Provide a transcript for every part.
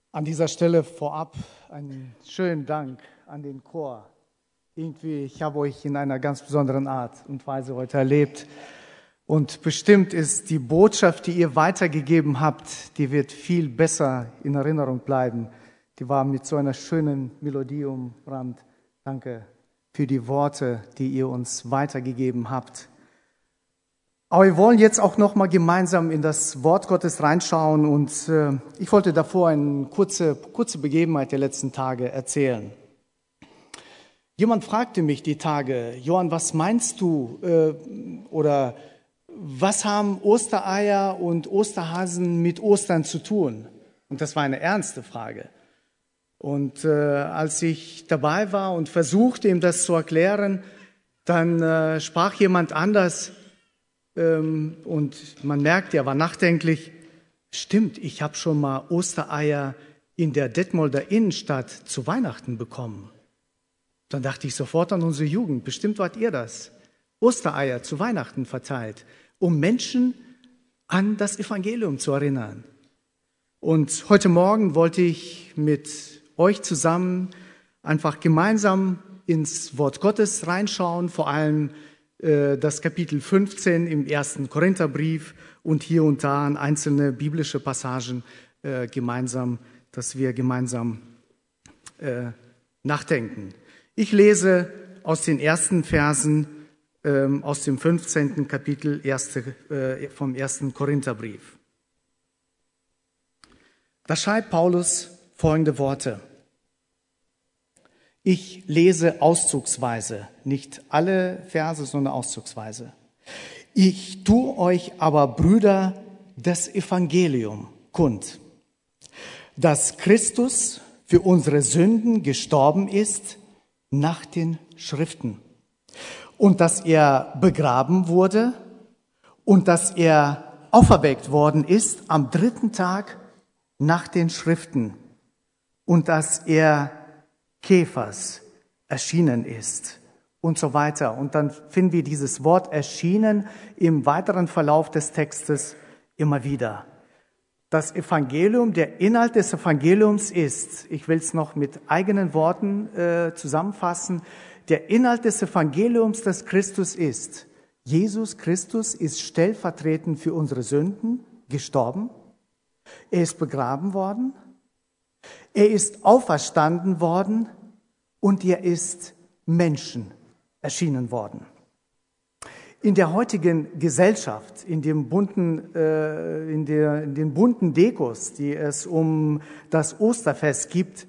An dieser Stelle vorab einen schönen Dank an den Chor. Irgendwie, ich habe euch in einer ganz besonderen Art und Weise heute erlebt. Und bestimmt ist die Botschaft, die ihr weitergegeben habt, die wird viel besser in Erinnerung bleiben. Die war mit so einer schönen Melodie umrahmt. Danke für die Worte, die ihr uns weitergegeben habt. Aber wir wollen jetzt auch noch mal gemeinsam in das Wort Gottes reinschauen und ich wollte davor eine kurze Begebenheit der letzten Tage erzählen. Jemand fragte mich die Tage: Johann, was meinst du oder was haben Ostereier und Osterhasen mit Ostern zu tun? Und das war eine ernste Frage. Und als ich dabei war und versuchte, ihm das zu erklären, dann sprach jemand anders. Und man merkt, er war nachdenklich. Stimmt, ich habe schon mal Ostereier in der Detmolder Innenstadt zu Weihnachten bekommen. Dann dachte ich sofort an unsere Jugend. Bestimmt wart ihr das. Ostereier zu Weihnachten verteilt, um Menschen an das Evangelium zu erinnern. Und heute Morgen wollte ich mit euch zusammen einfach gemeinsam ins Wort Gottes reinschauen, vor allem das Kapitel 15 im 1. Korintherbrief und hier und da an einzelne biblische Passagen dass wir gemeinsam nachdenken. Ich lese aus den ersten Versen aus dem 15. Kapitel vom 1. Korintherbrief. Da schreibt Paulus folgende Worte. Ich lese auszugsweise, nicht alle Verse, sondern auszugsweise. Ich tue euch aber, Brüder, das Evangelium kund, dass Christus für unsere Sünden gestorben ist nach den Schriften und dass er begraben wurde und dass er auferweckt worden ist am 3. Tag nach den Schriften und dass er Kephas erschienen ist und so weiter. Und dann finden wir dieses Wort erschienen im weiteren Verlauf des Textes immer wieder. Das Evangelium, der Inhalt des Evangeliums ist, ich will es noch mit eigenen Worten zusammenfassen, der Inhalt des Evangeliums, das Christus ist. Jesus Christus ist stellvertretend für unsere Sünden gestorben. Er ist begraben worden. Er ist auferstanden worden und er ist Menschen erschienen worden. In der heutigen Gesellschaft, in den bunten Dekos, die es um das Osterfest gibt,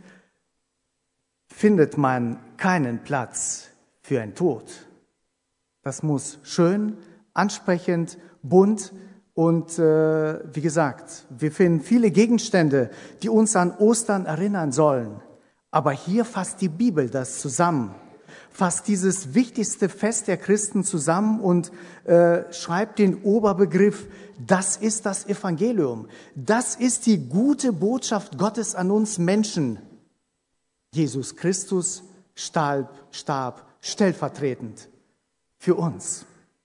findet man keinen Platz für ein Tod. Das muss schön, ansprechend, bunt und wie gesagt, wir finden viele Gegenstände, die uns an Ostern erinnern sollen. Aber hier fasst die Bibel das zusammen, fasst dieses wichtigste Fest der Christen zusammen und schreibt den Oberbegriff, das ist das Evangelium. Das ist die gute Botschaft Gottes an uns Menschen. Jesus Christus starb stellvertretend für uns.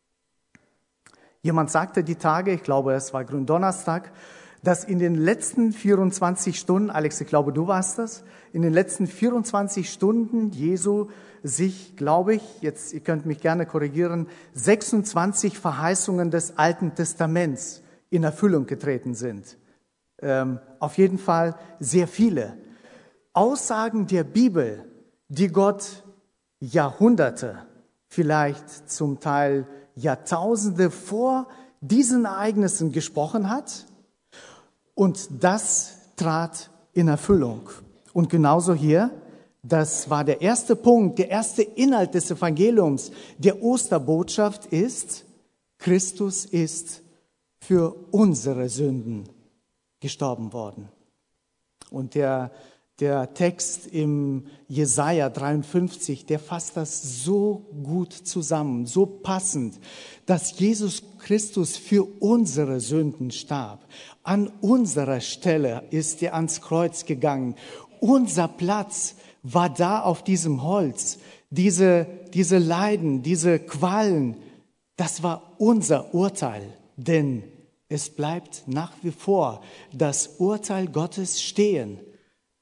Jemand sagte die Tage, ich glaube, es war Gründonnerstag, dass in den letzten 24 Stunden, Alex, ich glaube, du warst das, in den letzten 24 Stunden Jesu sich, glaube ich, jetzt, ihr könnt mich gerne korrigieren, 26 Verheißungen des Alten Testaments in Erfüllung getreten sind. Auf jeden Fall sehr viele. Aussagen der Bibel, die Gott Jahrhunderte, vielleicht zum Teil Jahrtausende vor diesen Ereignissen gesprochen hat. Und das trat in Erfüllung. Und genauso hier, das war der erste Punkt, der erste Inhalt des Evangeliums, der Osterbotschaft ist, Christus ist für unsere Sünden gestorben worden. Und der Text im Jesaja 53, der fasst das so gut zusammen, so passend, dass Jesus Christus für unsere Sünden starb. An unserer Stelle ist er ans Kreuz gegangen. Unser Platz war da auf diesem Holz. Diese Leiden, diese Qualen, das war unser Urteil. Denn es bleibt nach wie vor das Urteil Gottes stehen.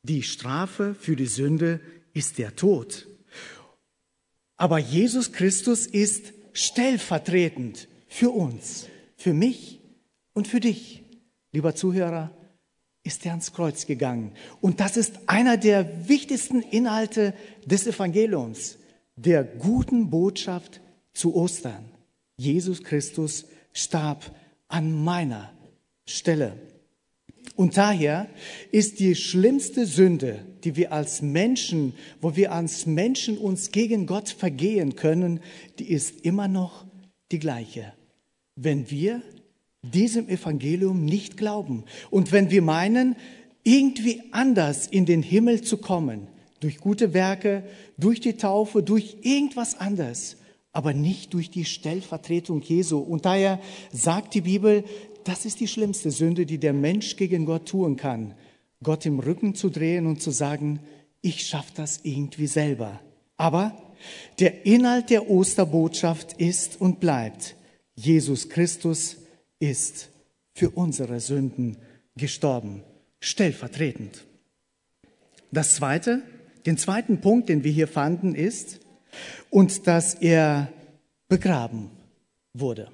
Die Strafe für die Sünde ist der Tod. Aber Jesus Christus ist stellvertretend für uns, für mich und für dich. Lieber Zuhörer, ist er ans Kreuz gegangen. Und das ist einer der wichtigsten Inhalte des Evangeliums, der guten Botschaft zu Ostern. Jesus Christus starb an meiner Stelle. Und daher ist die schlimmste Sünde, die wir als Menschen, wo wir als Menschen uns gegen Gott vergehen können, die ist immer noch die gleiche. Wenn wir diesem Evangelium nicht glauben und wenn wir meinen, irgendwie anders in den Himmel zu kommen, durch gute Werke, durch die Taufe, durch irgendwas anderes, aber nicht durch die Stellvertretung Jesu. Und daher sagt die Bibel, das ist die schlimmste Sünde, die der Mensch gegen Gott tun kann. Gott im Rücken zu drehen und zu sagen, ich schaffe das irgendwie selber. Aber der Inhalt der Osterbotschaft ist und bleibt, Jesus Christus ist für unsere Sünden gestorben, stellvertretend. Den zweiten Punkt, den wir hier fanden, ist, und dass er begraben wurde.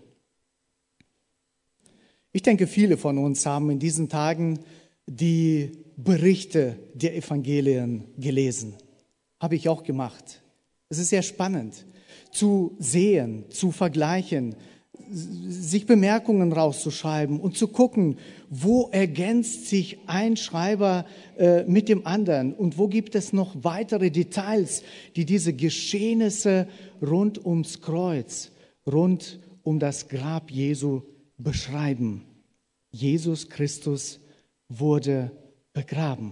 Ich denke, viele von uns haben in diesen Tagen die Berichte der Evangelien gelesen. Habe ich auch gemacht. Es ist sehr spannend zu sehen, zu vergleichen, sich Bemerkungen rauszuschreiben und zu gucken, wo ergänzt sich ein Schreiber mit dem anderen und wo gibt es noch weitere Details, die diese Geschehnisse rund ums Kreuz, rund um das Grab Jesu beschreiben. Jesus Christus wurde begraben.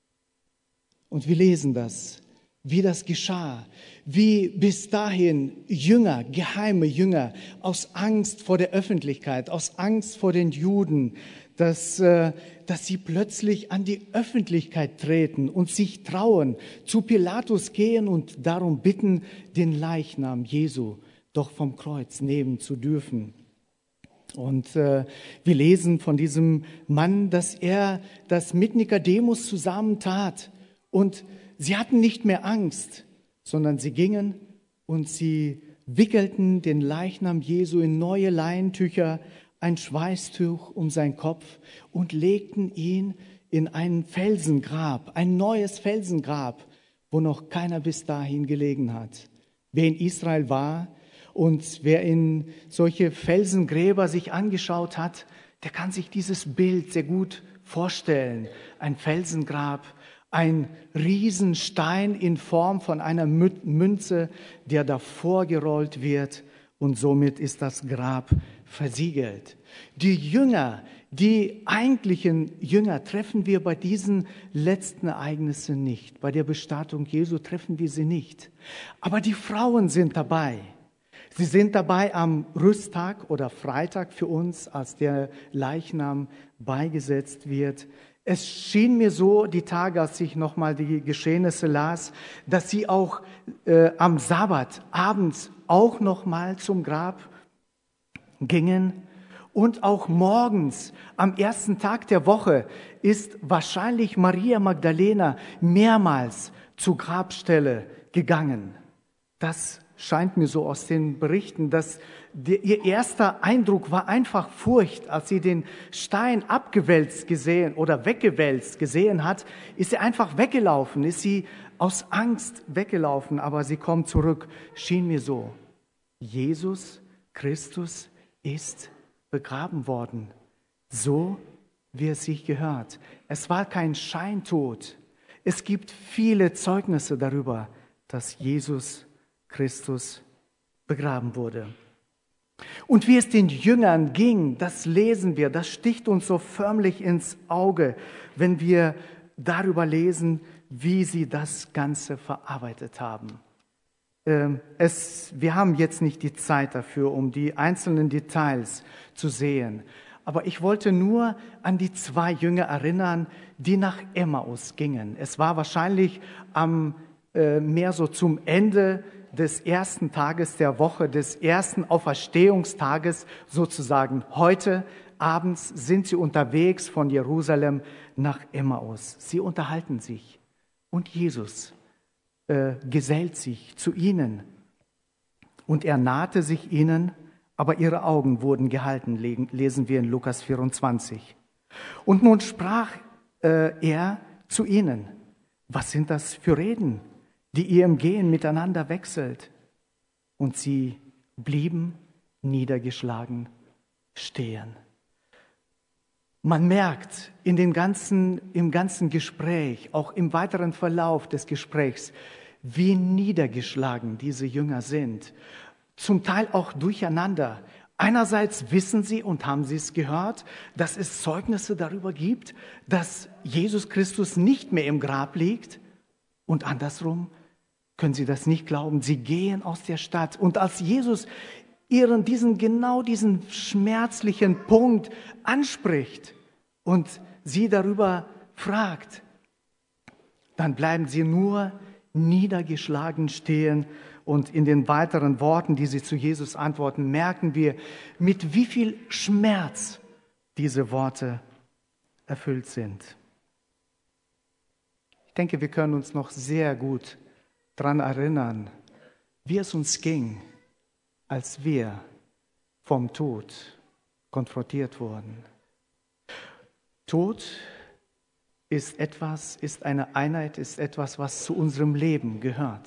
Und wir lesen das, wie das geschah, wie bis dahin Jünger, geheime Jünger, aus Angst vor der Öffentlichkeit, aus Angst vor den Juden, dass sie plötzlich an die Öffentlichkeit treten und sich trauen, zu Pilatus gehen und darum bitten, den Leichnam Jesu doch vom Kreuz nehmen zu dürfen. Und wir lesen von diesem Mann, dass er das mit Nikodemus zusammen tat. Und sie hatten nicht mehr Angst, sondern sie gingen und sie wickelten den Leichnam Jesu in neue Leintücher, ein Schweißtuch um seinen Kopf und legten ihn in ein Felsengrab, ein neues Felsengrab, wo noch keiner bis dahin gelegen hat. Wer in Israel war und wer in solche Felsengräber sich angeschaut hat, der kann sich dieses Bild sehr gut vorstellen. Ein Felsengrab, ein Riesenstein in Form von einer Münze, der davor gerollt wird und somit ist das Grab versiegelt. Die Jünger, die eigentlichen Jünger treffen wir bei diesen letzten Ereignissen nicht. Bei der Bestattung Jesu treffen wir sie nicht. Aber die Frauen sind dabei. Sie sind dabei am Rüsttag oder Freitag für uns, als der Leichnam beigesetzt wird. Es schien mir so, die Tage, als ich nochmal die Geschehnisse las, dass sie auch am Sabbat abends auch nochmal zum Grab gingen. Und auch morgens, am ersten Tag der Woche, ist wahrscheinlich Maria Magdalena mehrmals zur Grabstelle gegangen. Das scheint mir so aus den Berichten, dass ihr erster Eindruck war einfach Furcht. Als sie den Stein abgewälzt gesehen oder weggewälzt gesehen hat, ist sie einfach weggelaufen, ist sie aus Angst weggelaufen, aber sie kommt zurück. Schien mir so, Jesus Christus ist begraben worden, so wie es sich gehört. Es war kein Scheintod. Es gibt viele Zeugnisse darüber, dass Jesus Christus begraben wurde. Und wie es den Jüngern ging, das lesen wir, das sticht uns so förmlich ins Auge, wenn wir darüber lesen, wie sie das Ganze verarbeitet haben. Wir haben jetzt nicht die Zeit dafür, um die einzelnen Details zu sehen. Aber ich wollte nur an die 2 Jünger erinnern, die nach Emmaus gingen. Es war wahrscheinlich mehr so zum Ende des ersten Tages der Woche, des ersten Auferstehungstages, sozusagen heute abends sind sie unterwegs von Jerusalem nach Emmaus. Sie unterhalten sich und Jesus gesellt sich zu ihnen. Und er nahte sich ihnen, aber ihre Augen wurden gehalten, lesen wir in Lukas 24. Und nun sprach er zu ihnen: Was sind das für Reden, die ihr im Gehen miteinander wechselt? Und sie blieben niedergeschlagen stehen. Man merkt im ganzen Gespräch, auch im weiteren Verlauf des Gesprächs, wie niedergeschlagen diese Jünger sind. Zum Teil auch durcheinander. Einerseits wissen sie und haben sie es gehört, dass es Zeugnisse darüber gibt, dass Jesus Christus nicht mehr im Grab liegt. Und andersrum können sie das nicht glauben. Sie gehen aus der Stadt. Und als Jesus diesen schmerzlichen Punkt anspricht und sie darüber fragt, dann bleiben sie nur niedergeschlagen stehen. Und in den weiteren Worten, die sie zu Jesus antworten, merken wir, mit wie viel Schmerz diese Worte erfüllt sind. Ich denke, wir können uns noch sehr gut daran erinnern, wie es uns ging, als wir vom Tod konfrontiert wurden. Tod ist eine Einheit, ist etwas, was zu unserem Leben gehört.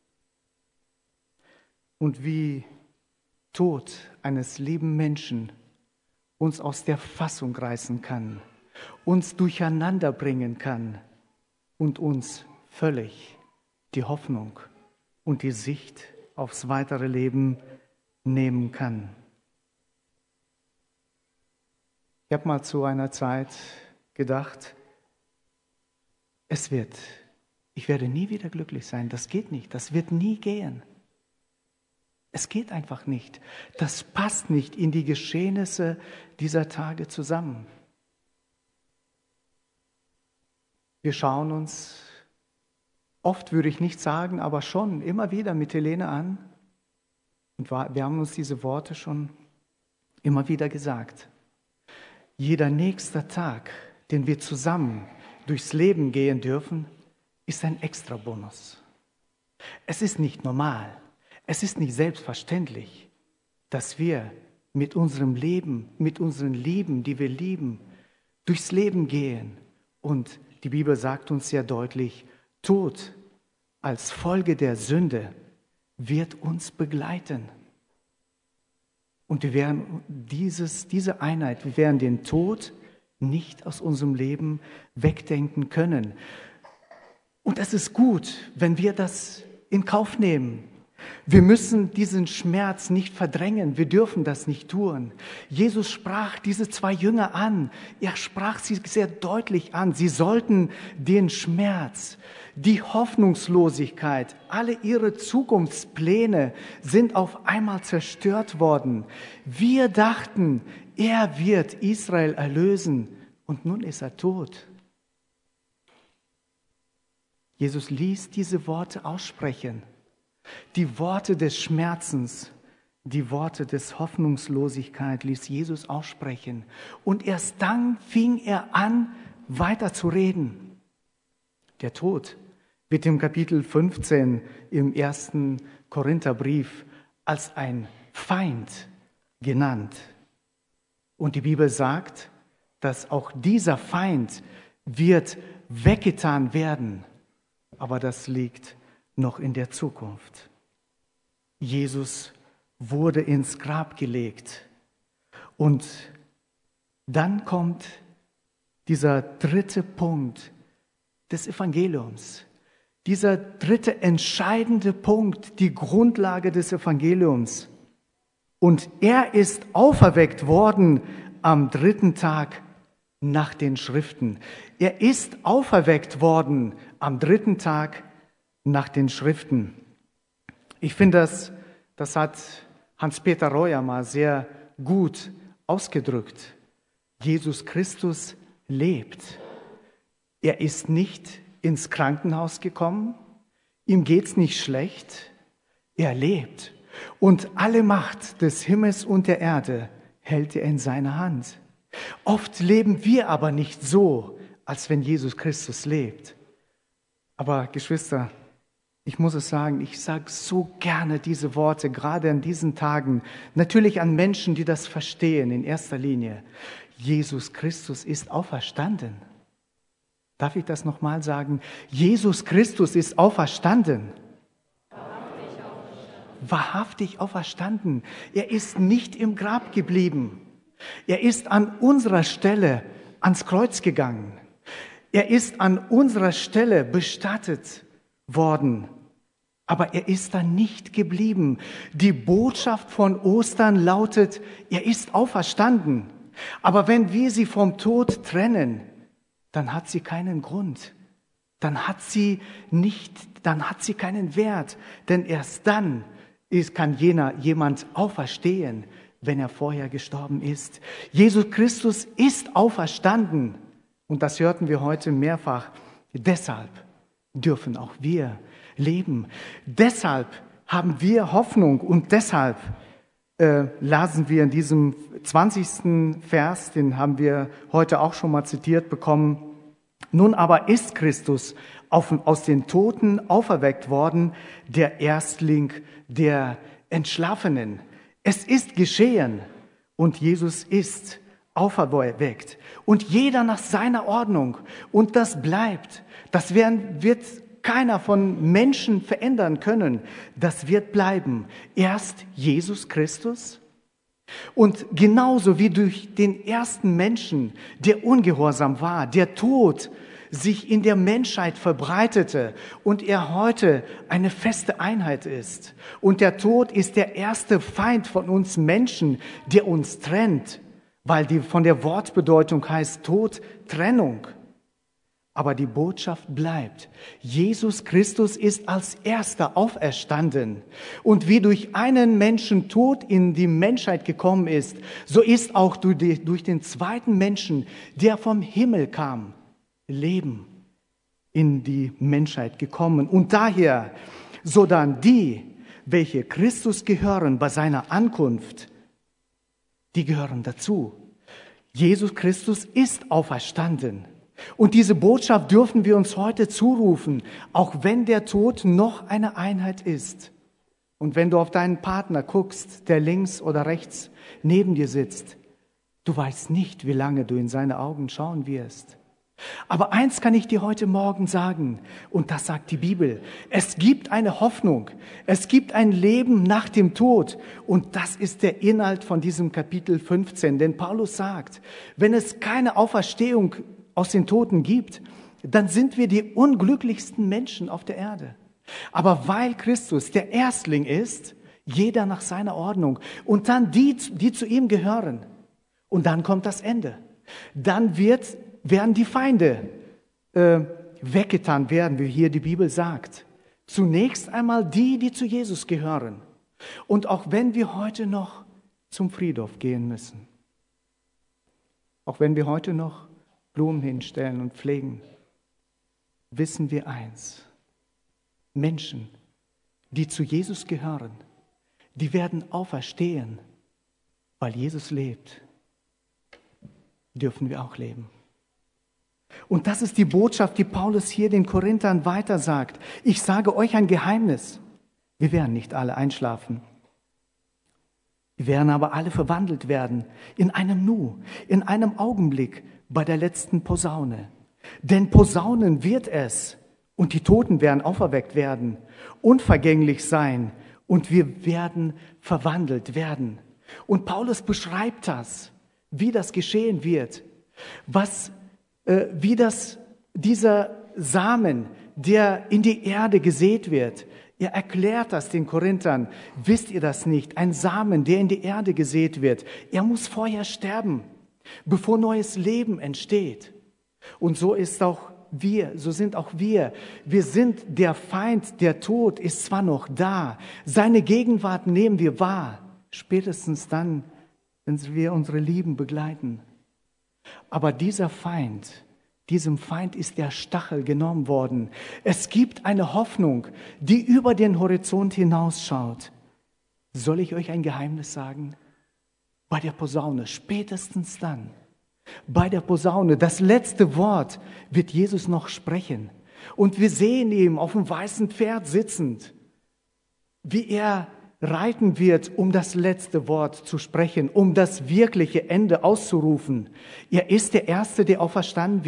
Und wie Tod eines lieben Menschen uns aus der Fassung reißen kann, uns durcheinander bringen kann und uns völlig die Hoffnung und die Sicht aufs weitere Leben nehmen kann. Ich habe mal zu einer Zeit gedacht, ich werde nie wieder glücklich sein, das geht nicht, das wird nie gehen. Es geht einfach nicht. Das passt nicht in die Geschehnisse dieser Tage zusammen. Wir schauen uns, oft würde ich nicht sagen, aber schon immer wieder mit Helene an. Und wir haben uns diese Worte schon immer wieder gesagt. Jeder nächste Tag, den wir zusammen durchs Leben gehen dürfen, ist ein Extrabonus. Es ist nicht normal. Es ist nicht selbstverständlich, dass wir mit unserem Leben, mit unseren Lieben, die wir lieben, durchs Leben gehen. Und die Bibel sagt uns sehr deutlich, Tod als Folge der Sünde wird uns begleiten. Und wir werden diese Einheit, wir werden den Tod nicht aus unserem Leben wegdenken können. Und es ist gut, wenn wir das in Kauf nehmen. Wir müssen diesen Schmerz nicht verdrängen, wir dürfen das nicht tun. Jesus sprach diese zwei Jünger an, er sprach sie sehr deutlich an. Sie sollten den Schmerz, die Hoffnungslosigkeit, alle ihre Zukunftspläne sind auf einmal zerstört worden. Wir dachten, er wird Israel erlösen und nun ist er tot. Jesus ließ diese Worte aussprechen. Die Worte des Schmerzens, die Worte des Hoffnungslosigkeit ließ Jesus aussprechen. Und erst dann fing er an, weiter zu reden. Der Tod wird im Kapitel 15 im 1. Korintherbrief als ein Feind genannt. Und die Bibel sagt, dass auch dieser Feind wird weggetan werden. Aber das liegt noch in der Zukunft. Jesus wurde ins Grab gelegt. Und dann kommt dieser dritte Punkt des Evangeliums. Dieser dritte entscheidende Punkt, die Grundlage des Evangeliums. Und er ist auferweckt worden am 3. Tag nach den Schriften. Er ist auferweckt worden am 3. Tag nach den Schriften. Ich finde, das hat Hans-Peter Reuer mal sehr gut ausgedrückt. Jesus Christus lebt. Er ist nicht ins Krankenhaus gekommen, ihm geht's nicht schlecht, er lebt. Und alle Macht des Himmels und der Erde hält er in seiner Hand. Oft leben wir aber nicht so, als wenn Jesus Christus lebt. Aber Geschwister, ich muss es sagen, ich sage so gerne diese Worte, gerade an diesen Tagen, natürlich an Menschen, die das verstehen in erster Linie. Jesus Christus ist auferstanden. Darf ich das nochmal sagen? Jesus Christus ist auferstanden. Wahrhaftig auferstanden. Er ist nicht im Grab geblieben. Er ist an unserer Stelle ans Kreuz gegangen. Er ist an unserer Stelle bestattet worden. Aber er ist da nicht geblieben. Die Botschaft von Ostern lautet, er ist auferstanden. Aber wenn wir sie vom Tod trennen, dann hat sie keinen Grund. Dann hat sie keinen Wert. Denn erst dann kann jemand auferstehen, wenn er vorher gestorben ist. Jesus Christus ist auferstanden. Und das hörten wir heute mehrfach. Deshalb dürfen auch wir leben. Deshalb haben wir Hoffnung und deshalb lasen wir in diesem 20. Vers, den haben wir heute auch schon mal zitiert bekommen. Nun aber ist Christus aus den Toten auferweckt worden, der Erstling der Entschlafenen. Es ist geschehen und Jesus ist auferweckt. Und jeder nach seiner Ordnung. Und das bleibt. Das wird keiner von Menschen verändern können. Das wird bleiben. Erst Jesus Christus. Und genauso wie durch den ersten Menschen, der ungehorsam war, der Tod sich in der Menschheit verbreitete und er heute eine feste Einheit ist. Und der Tod ist der erste Feind von uns Menschen, der uns trennt, weil die von der Wortbedeutung heißt Tod, Trennung. Aber die Botschaft bleibt. Jesus Christus ist als Erster auferstanden. Und wie durch einen Menschen Tod in die Menschheit gekommen ist, so ist auch durch den zweiten Menschen, der vom Himmel kam, Leben in die Menschheit gekommen. Und daher, so dann die, welche Christus gehören bei seiner Ankunft, die gehören dazu. Jesus Christus ist auferstanden. Und diese Botschaft dürfen wir uns heute zurufen, auch wenn der Tod noch eine Einheit ist. Und wenn du auf deinen Partner guckst, der links oder rechts neben dir sitzt, du weißt nicht, wie lange du in seine Augen schauen wirst. Aber eins kann ich dir heute Morgen sagen, und das sagt die Bibel: Es gibt eine Hoffnung, es gibt ein Leben nach dem Tod, und das ist der Inhalt von diesem Kapitel 15. Denn Paulus sagt, wenn es keine Auferstehung aus den Toten gibt, dann sind wir die unglücklichsten Menschen auf der Erde. Aber weil Christus der Erstling ist, jeder nach seiner Ordnung, und dann die zu ihm gehören, und dann kommt das Ende. Dann werden die Feinde weggetan werden, wie hier die Bibel sagt. Zunächst einmal die zu Jesus gehören. Und auch wenn wir heute noch zum Friedhof gehen müssen, auch wenn wir heute noch Blumen hinstellen und pflegen, wissen wir eins: Menschen, die zu Jesus gehören, die werden auferstehen, weil Jesus lebt, dürfen wir auch leben. Und das ist die Botschaft, die Paulus hier den Korinthern weiter sagt. Ich sage euch ein Geheimnis. Wir werden nicht alle einschlafen. Wir werden aber alle verwandelt werden in einem Nu, in einem Augenblick bei der letzten Posaune. Denn Posaunen wird es und die Toten werden auferweckt werden, unvergänglich sein und wir werden verwandelt werden. Und Paulus beschreibt das, wie das geschehen wird, dieser Samen, der in die Erde gesät wird. Er erklärt das den Korinthern. Wisst ihr das nicht? Ein Samen, der in die Erde gesät wird, er muss vorher sterben, bevor neues Leben entsteht. Und so sind auch wir. Wir sind der Feind, der Tod ist zwar noch da, seine Gegenwart nehmen wir wahr, spätestens dann, wenn wir unsere Lieben begleiten. Aber diesem Feind ist der Stachel genommen worden. Es gibt eine Hoffnung, die über den Horizont hinausschaut. Soll ich euch ein Geheimnis sagen? Bei der Posaune, spätestens dann, Bei der Posaune, das letzte Wort wird Jesus noch sprechen. Und wir sehen ihn auf dem weißen Pferd sitzend, wie er reiten wird, um das letzte Wort zu sprechen, um das wirkliche Ende auszurufen. Er ist der Erste, der auferstanden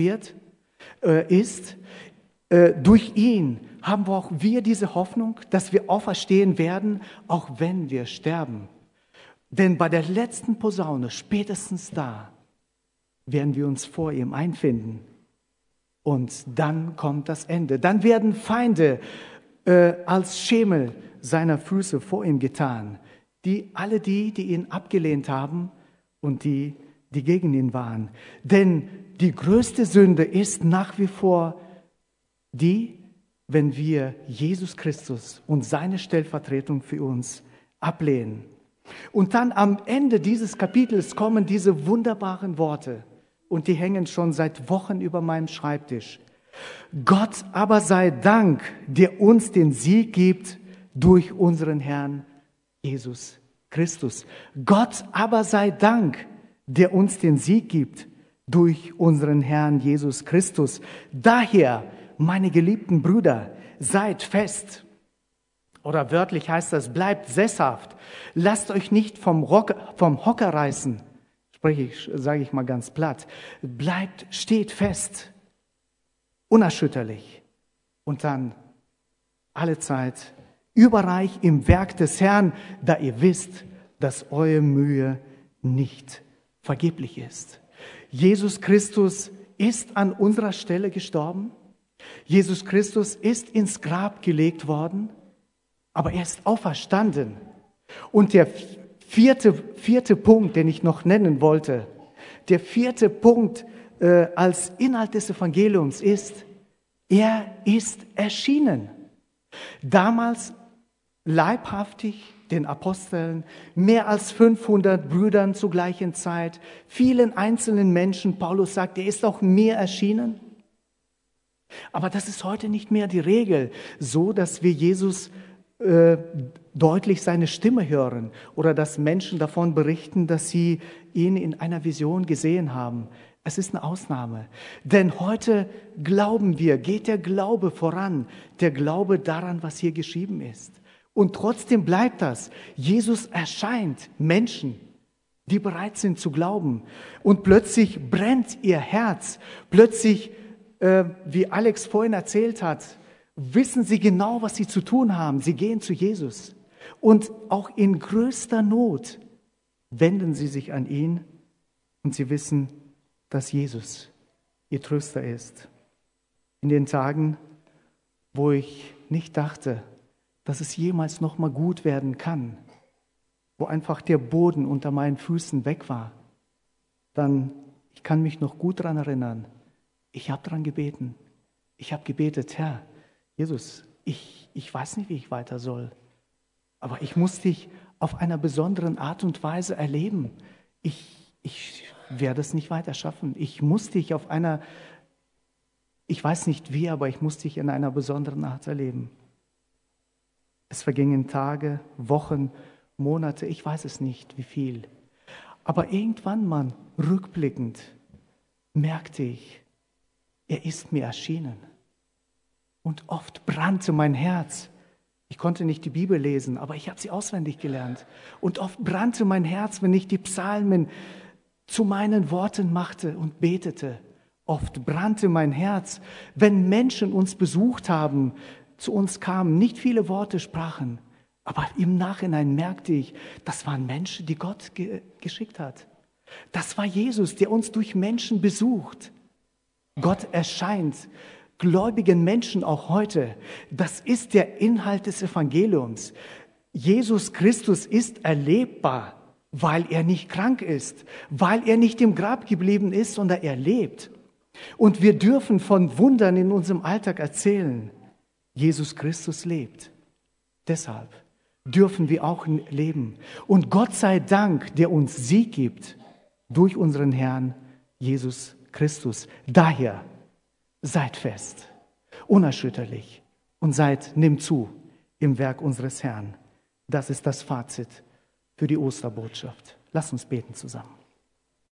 ist. Durch ihn haben auch wir diese Hoffnung, dass wir auferstehen werden, auch wenn wir sterben. Denn bei der letzten Posaune, spätestens da, werden wir uns vor ihm einfinden. Und dann kommt das Ende. Dann werden Feinde als Schemel seiner Füße vor ihm getan. Alle die ihn abgelehnt haben und die gegen ihn waren. Denn die größte Sünde ist nach wie vor die, wenn wir Jesus Christus und seine Stellvertretung für uns ablehnen. Und dann am Ende dieses Kapitels kommen diese wunderbaren Worte. Und die hängen schon seit Wochen über meinem Schreibtisch. Gott aber sei Dank, der uns den Sieg gibt durch unseren Herrn Jesus Christus. Gott aber sei Dank, der uns den Sieg gibt durch unseren Herrn Jesus Christus. Daher, meine geliebten Brüder, seid fest. Oder wörtlich heißt das, bleibt sesshaft. Lasst euch nicht vom Hocker reißen. Sage ich mal ganz platt. Steht fest, unerschütterlich und dann alle Zeit überreich im Werk des Herrn, da ihr wisst, dass eure Mühe nicht vergeblich ist. Jesus Christus ist an unserer Stelle gestorben. Jesus Christus ist ins Grab gelegt worden, aber er ist auferstanden. Und der vierte Punkt, den ich noch nennen wollte, der vierte Punkt als Inhalt des Evangeliums ist, er ist erschienen. Damals leibhaftig den Aposteln, mehr als 500 Brüdern zur gleichen Zeit, vielen einzelnen Menschen. Paulus sagt, er ist auch mir erschienen. Aber das ist heute nicht mehr die Regel, so dass wir Jesus deutlich seine Stimme hören oder dass Menschen davon berichten, dass sie ihn in einer Vision gesehen haben. Es ist eine Ausnahme, denn heute glauben wir, geht der Glaube voran, der Glaube daran, was hier geschrieben ist. Und trotzdem bleibt das. Jesus erscheint Menschen, die bereit sind zu glauben. Und plötzlich brennt ihr Herz. Plötzlich, wie Alex vorhin erzählt hat, wissen sie genau, was sie zu tun haben. Sie gehen zu Jesus. Und auch in größter Not wenden sie sich an ihn und sie wissen, dass Jesus ihr Tröster ist. In den Tagen, wo ich nicht dachte, dass es jemals noch mal gut werden kann, wo einfach der Boden unter meinen Füßen weg war, dann, ich kann mich noch gut daran erinnern, ich habe daran gebeten. Ich habe gebetet, Herr, Jesus, ich weiß nicht, wie ich weiter soll, aber ich muss dich auf einer besonderen Art und Weise erleben. Ich werde es nicht weiter schaffen. Ich muss dich auf einer, ich weiß nicht wie, aber ich muss dich in einer besonderen Art erleben. Es vergingen Tage, Wochen, Monate, ich weiß es nicht, wie viel. Aber irgendwann mal rückblickend merkte ich, er ist mir erschienen. Und oft brannte mein Herz. Ich konnte nicht die Bibel lesen, aber ich habe sie auswendig gelernt. Und oft brannte mein Herz, wenn ich die Psalmen zu meinen Worten machte und betete. Oft brannte mein Herz, wenn Menschen uns besucht haben, zu uns kamen, nicht viele Worte sprachen. Aber im Nachhinein merkte ich, das waren Menschen, die Gott geschickt hat. Das war Jesus, der uns durch Menschen besucht. Gott erscheint gläubigen Menschen auch heute. Das ist der Inhalt des Evangeliums. Jesus Christus ist erlebbar, weil er nicht krank ist, weil er nicht im Grab geblieben ist, sondern er lebt. Und wir dürfen von Wundern in unserem Alltag erzählen. Jesus Christus lebt. Deshalb dürfen wir auch leben. Und Gott sei Dank, der uns Sieg gibt durch unseren Herrn Jesus Christus. Daher seid fest, unerschütterlich und nimmt zu im Werk unseres Herrn. Das ist das Fazit für die Osterbotschaft. Lasst uns beten zusammen.